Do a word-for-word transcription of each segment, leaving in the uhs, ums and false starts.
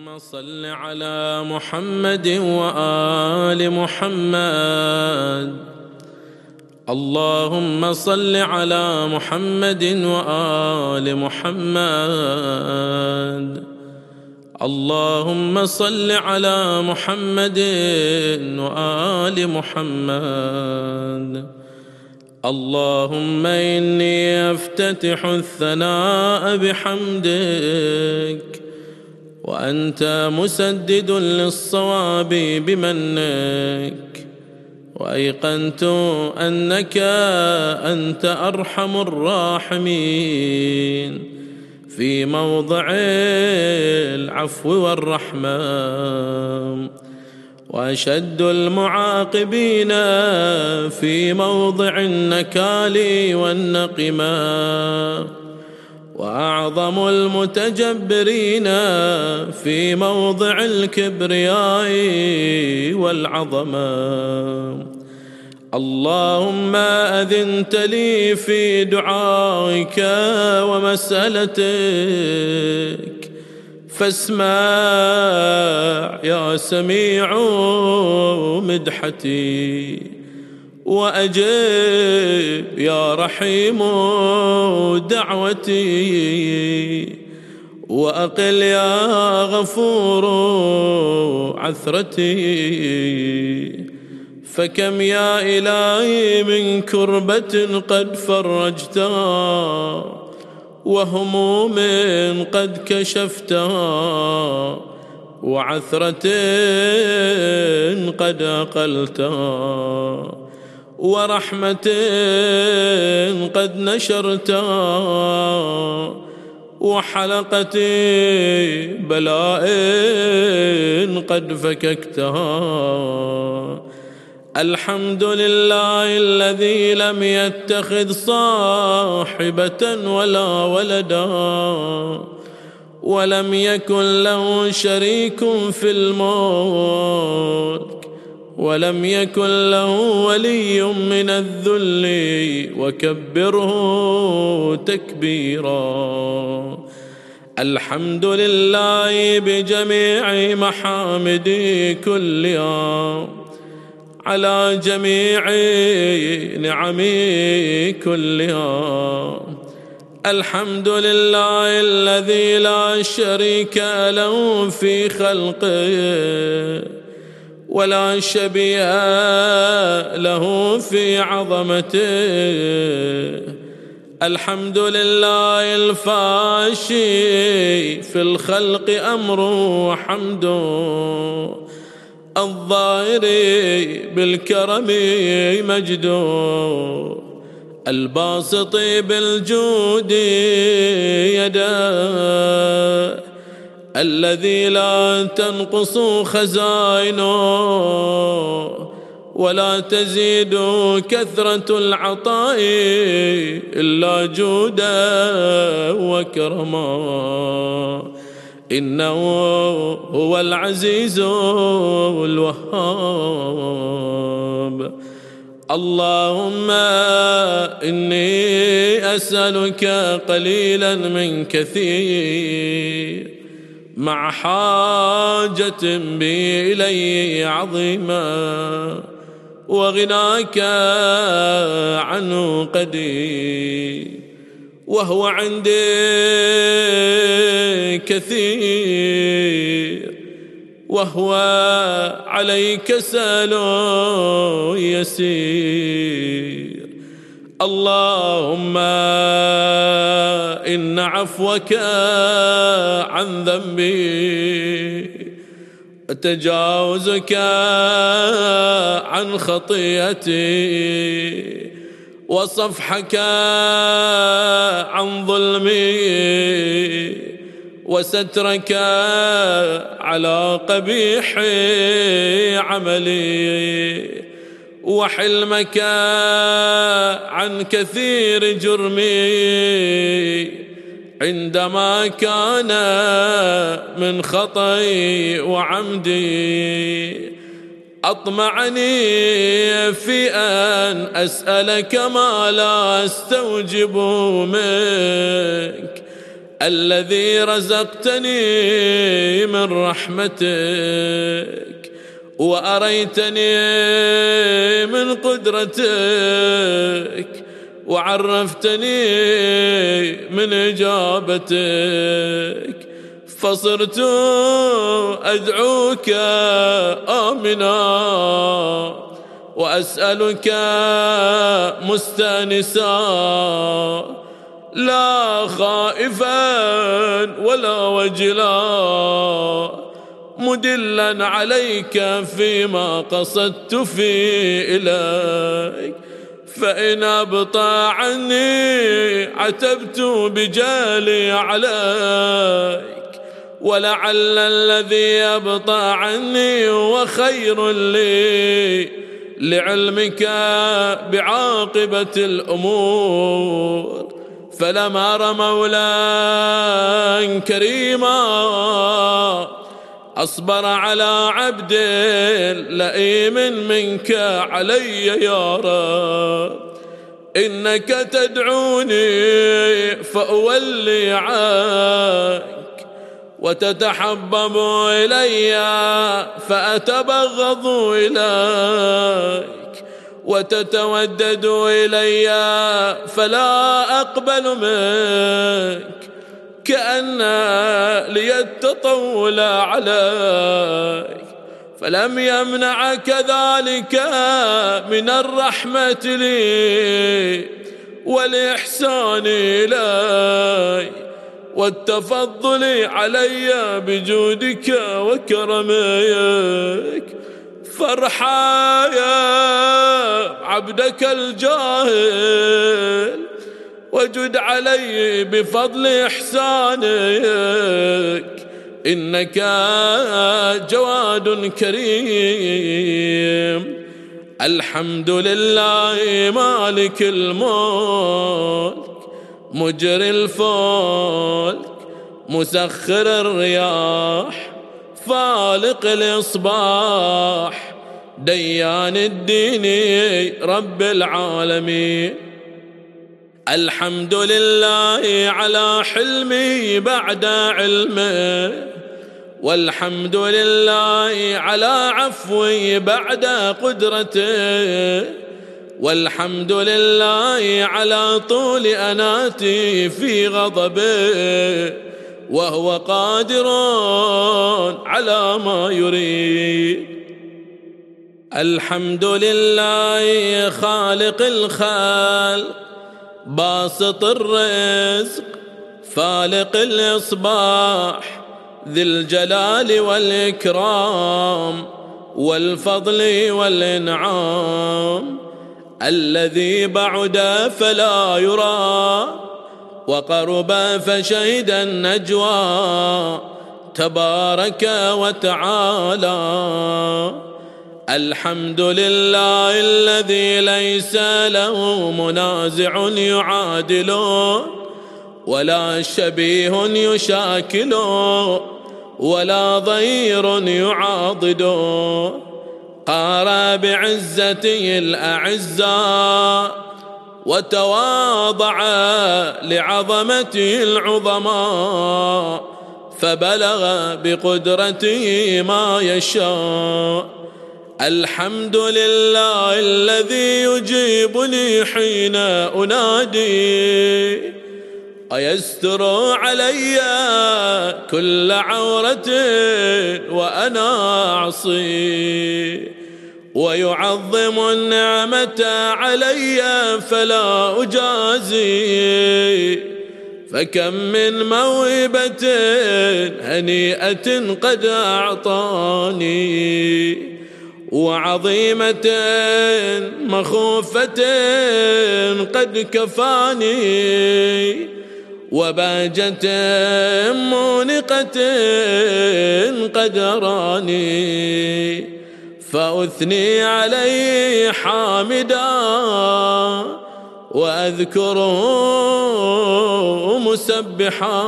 صل على محمد وآل محمد. اللهم صل على محمد وآل محمد. اللهم صل على محمد وآل محمد. اللهم إني أفتتح الثناء بحمدك، وأنت مسدد للصواب بمنك، وأيقنت أنك أنت أرحم الراحمين في موضع العفو والرحمة، وأشد المعاقبين في موضع النكال والنقمة، وأعظم المتجبرين في موضع الكبرياء والعظمة. اللهم أذنت لي في دعائك ومسألتك، فاسمع يا سميع مدحتي، وأجب يا رحيم دعوتي، وأقل يا غفور عثرتي. فكم يا إلهي من كربة قد فرجتها، وهموم قد كشفتها، وعثرة قد أقلتها، ورحمة قد نشرتها، وحلقة بلاء قد فككتها. الحمد لله الذي لم يتخذ صاحبة ولا ولدا، ولم يكن له شريك في الملك، ولم يكن له ولي من الذل، وكبره تكبيرا. الحمد لله بجميع محامدي كلها، على جميع نعمي كلها. الحمد لله الذي لا شريك له في خلقه، ولا شبيه له في عظمته. الحمد لله الفاشي في الخلق أمره حمده، الظاهر بالكرم مجده، الباسط بالجود يده، الذي لا تنقص خزائنه، ولا تزيد كثرة العطاء إلا جودا وكرما. إنه هو العزيز الوهاب. اللهم إني أسألك قليلا من كثير، مع حاجة بي إليه عظيمة، وغناك عنه قدير، وهو عندي كثير، وهو عليك سهل يسير. اللهم إن عفوك عن ذنبي، وتجاوزك عن خطيئتي، وصفحك عن ظلمي، وسترك على قبيح عملي، وحلمك عن كثير جرمي، عندما كان من خطئي وعمدي. أطمعني في أن أسألك ما لا أستوجب منك، الذي رزقتني من رحمتك وأريتني من قدرتك وعرفتني من إجابتك، فصرت أدعوك آمنا وأسألك مستانسا، لا خائفا ولا وجلا، مدلا عليك فيما قصدت فيه إليك، فإن أبطى عني عتبت بجالي عليك، ولعل الذي يبطى عني هو خير لي لعلمك بعاقبة الأمور. فلما أرى مولا كريما أصبر على عبد لئيم منك علي يا رب، إنك تدعوني فأولي عنك، وتتحبب إلي فأتبغض إليك، وتتودد إلي فلا أقبل منك، كأن لي التطول عليك، فلم يمنعك ذلك من الرحمة لي والإحسان إلي والتفضل علي بجودك وكرمك، فارحى يا عبدك الجاهل وجد علي بفضل إحسانك، إنك جواد كريم. الحمد لله مالك الملك مجري الفلك مسخر الرياح فالق الإصباح ديان الدين رب العالمين. الحمد لله على حلمي بعد علمه، والحمد لله على عفوي بعد قدرته، والحمد لله على طول أناتي في غضبه، وهو قادر على ما يريد. الحمد لله خالق الخلق باسط الرزق فالق الإصباح ذي الجلال والإكرام والفضل والإنعام، الذي بعد فلا يرى وقرب فشهد النجوى تبارك وتعالى. الحمد لله الذي ليس له منازع يعادله، ولا شبيه يشاكله، ولا ضير يعاضده، قار بعزته الأعزاء وتواضع لعظمته العظماء، فبلغ بقدرته ما يشاء. الحمد لله الذي يجيبني حين أنادي، ويستر علي كل عورة وأنا أعصي، ويعظم النعمة علي فلا أجازي، فكم من موهبة هنيئة قد أعطاني، وعظيمة مخوفة قد كفاني، وباجة مونقة قد أراني، فأثني عليه حامدا وأذكره مسبحا.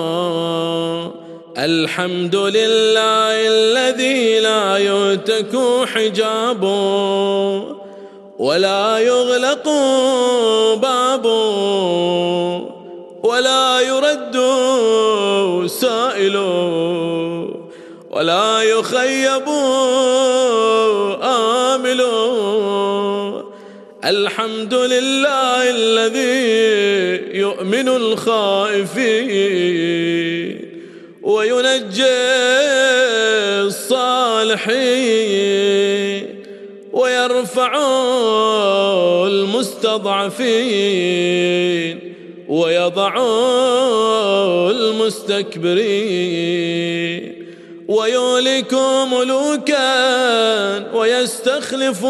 الحمد لله الذي لا يهتك حجابه ولا يغلق بابه، ولا يرد سائل ولا يخيب آمل. الحمد لله الذي يؤمن الخائفين وينجي الصالحين ويرفع المستضعفين ويضع المستكبرين ويهلك ملوكا ويستخلف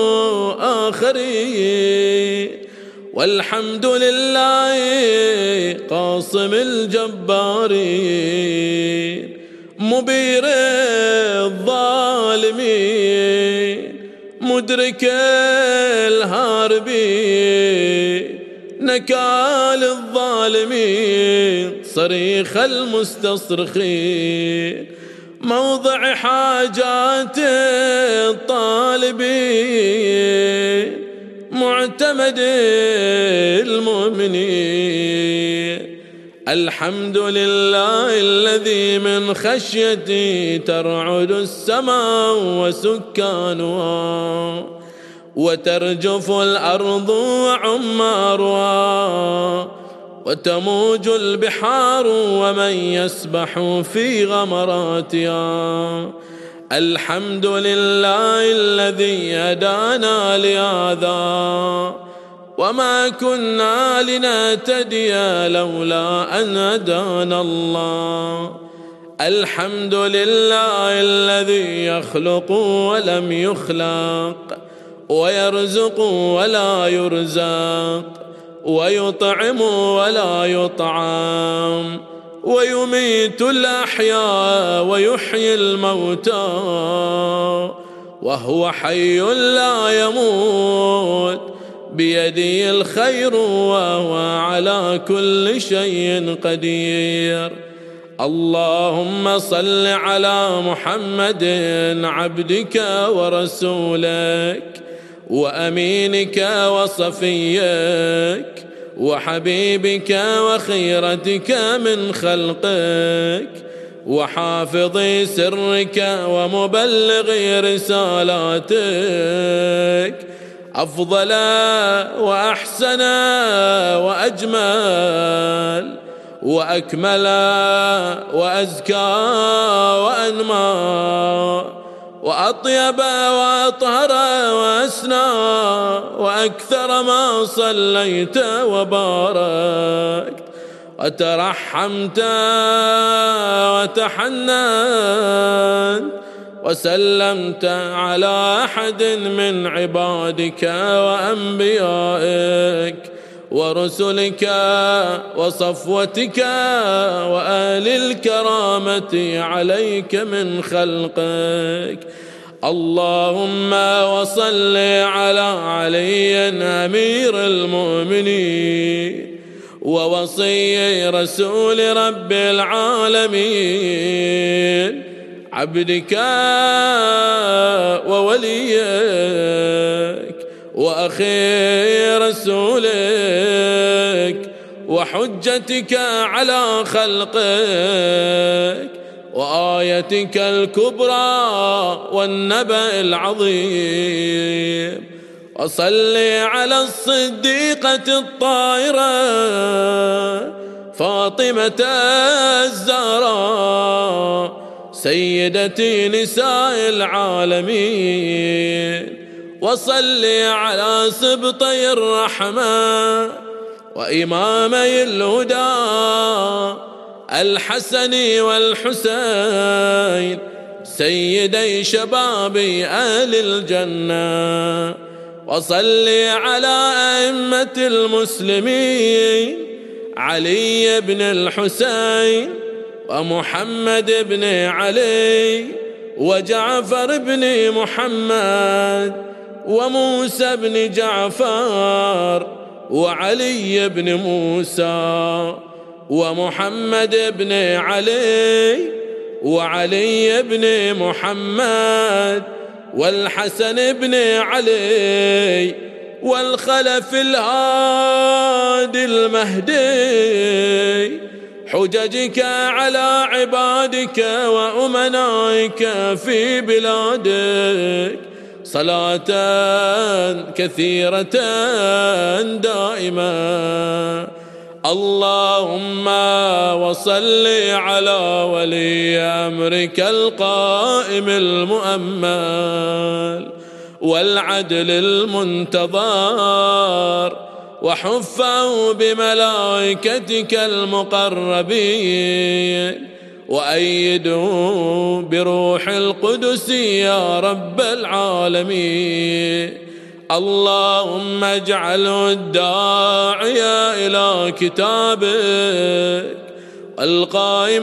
آخرين. والحمد لله قاصم الجبارين مبير الظالمين مدرك الهاربين نكال الظالمين صريخ المستصرخين موضع حاجات الطالبين معتمد المؤمنين. الحمد لله الذي من خشيته ترعد السماء وسكانها وترجف الأرض وعمارها وتموج البحار ومن يسبح في غمراتها. الحمد لله الذي هدانا لهذا وما كنا لنهتدي لولا أن هدانا الله. الحمد لله الذي يخلق ولم يخلق ويرزق ولا يرزق ويطعم ولا يطعم ويميت الأحياء ويحيي الموتى وهو حي لا يموت بيده الخير وهو على كل شيء قدير. اللهم صل على محمد عبدك ورسولك وأمينك وصفيك وحبيبك وخيرتك من خلقك وحافظ سرك ومبلغ رسالاتك أفضل وأحسن وأجمل وأكمل وأزكى وأنمى وأطيب وأطهر وأسنى وأكثر ما صليت وباركت وترحمت وتحننت وسلمت على أحد من عبادك وأنبيائك ورسلك وصفوتك وآل الكرامة عليك من خلقك. اللهم وصل على علي أمير المؤمنين ووصي رسول رب العالمين عبدك ووليك وأخي رسولك وحجتك على خلقك وآيتك الكبرى والنبأ العظيم. وصل على الصديقة الطاهرة فاطمة الزهراء سيدة نساء العالمين. وصل على سبطي الرحمة وإمامي الهدى الحسن والحسين سيدي شباب أهل الجنة. وصل على أئمة المسلمين علي بن الحسين ومحمد بن علي وجعفر بن محمد وموسى بن جعفر وعلي بن موسى ومحمد بن علي وعلي بن محمد والحسن بن علي والخلف الهادي المهدي، حججك على عبادك وأمنائك في بلادك، صلاة كثيرة دائمة. اللهم وصل على ولي أمرك القائم المؤمل والعدل المنتظر، وحفه بملائكتك المقربين، وأيده بروح القدس يا رب العالمين. اللهم اجعله الداعية إلى كتابك والقائم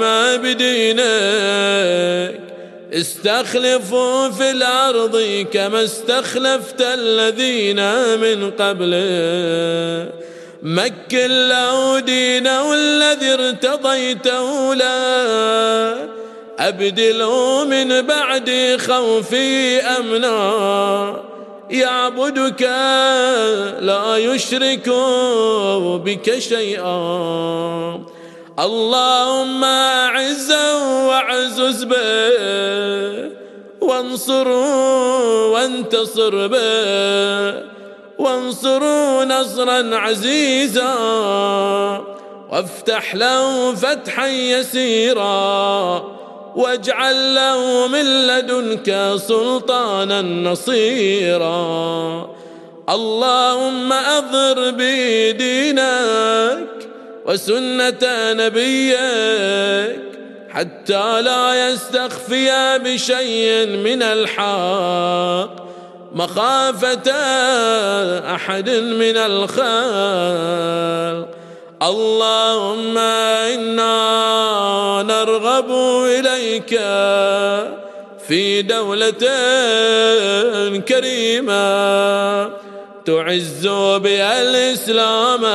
بدينك، استخلفوا في الأرض كما استخلفت الذين من قبله، مكن له دينه الذي ارتضيته له، أبدله من بعد خوفي أمنا، يعبدك لا يشرك بك شيئا. اللهم أعزه وأعزز به، وانصره وانتصر به، وانصره نصرا عزيزا، وافتح له فتحا يسيرا، واجعل له من لدنك سلطانا نصيرا. اللهم أظهر بدينك وسنة نبيك حتى لا يستخفي بشيء من الحق مخافة أحد من الخلق. اللهم إنا نرغب إليك في دولة كريمة تعز بها الإسلام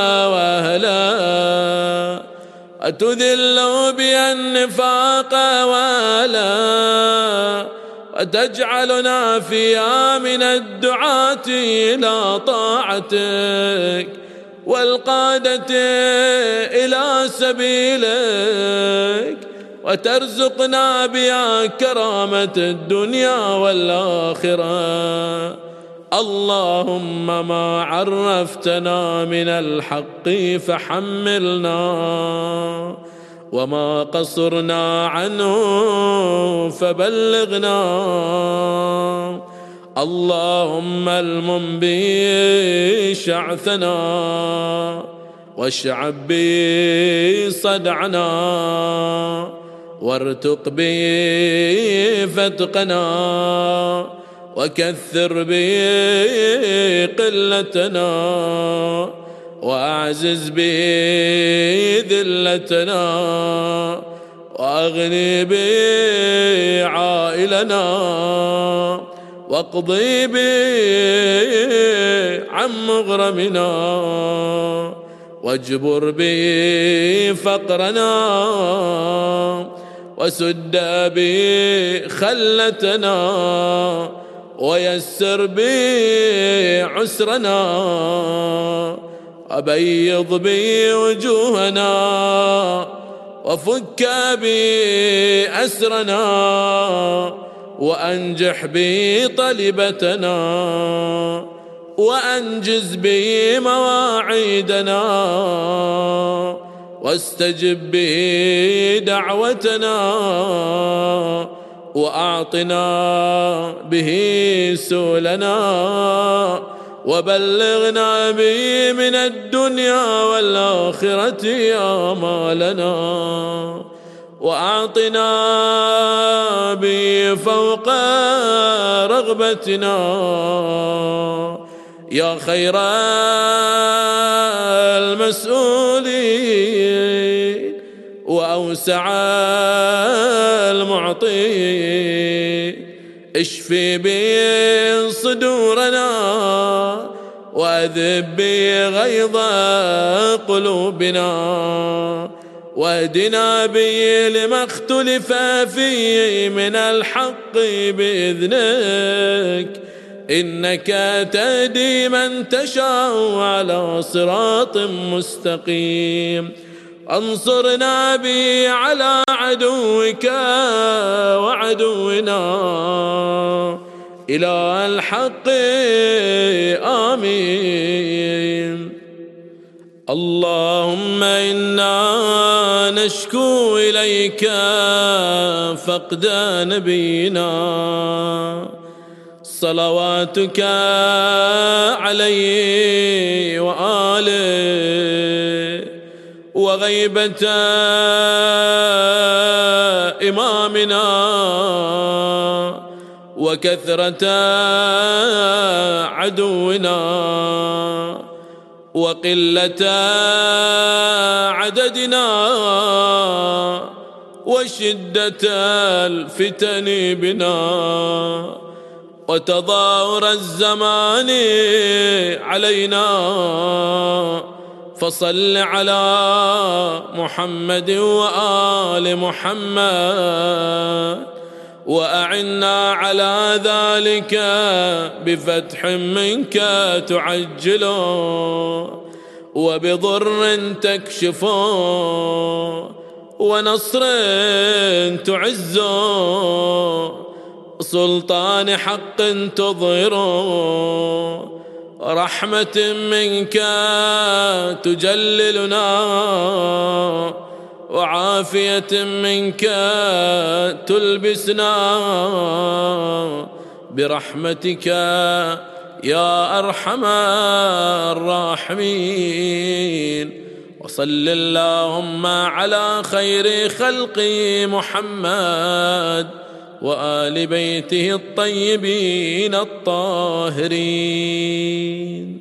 وأهله، وتذل بها النفاق وأهله، وتجعلنا فيها من الدعاة إلى طاعتك والقادة إلى سبيلك، وترزقنا بها كرامة الدنيا والآخرة. اللهم ما عرفتنا من الحق فحملنا، وما قصرنا عنه فبلغنا. اللهم المم به شعثنا، واشعب به صدعنا، وارتق به فتقنا، وكثر به قلتنا، وأعزز به ذلتنا، وأغني به عائلنا، واقضي به عن مغرمنا، واجبر به فقرنا، وسد به خلتنا، ويسر به عسرنا، وبيض به وجوهنا، وفك به أسرنا، وأنجح به طلبتنا، وأنجز به مواعيدنا، واستجب به دعوتنا، وأعطنا به سؤلنا، وبلغنا به من الدنيا والآخرة آمالنا، وأعطنا به فوق رغبتنا يا خير المسؤولين وأوسع المعطين. اشفي به صدورنا، وأذب به غيظ قلوبنا، واهدنا به لما اختلف فيه من الحق بإذنك، إنك تهدي من تشاء على صراط مستقيم. انصرنا به على عدوك وعدونا إلى الحق آمين. اللهم إنا نشكو إليك فقد نبينا صلواتك عليه وآله، وغيبة إمامنا، وكثرة عدونا، وقلة عددنا، وشدة الفتن بنا، وتظاهر الزمان علينا. فصل على محمد وآل محمد، وأعنا على ذلك بفتح منك تعجله، وبضر تكشفه، ونصر تعزه، سلطان حق تظهره، رحمة منك تجللنا، وعافية منك تلبسنا، برحمتك يا أرحم الراحمين. وصل اللهم على خير خلق محمد وآل بيته الطيبين الطاهرين.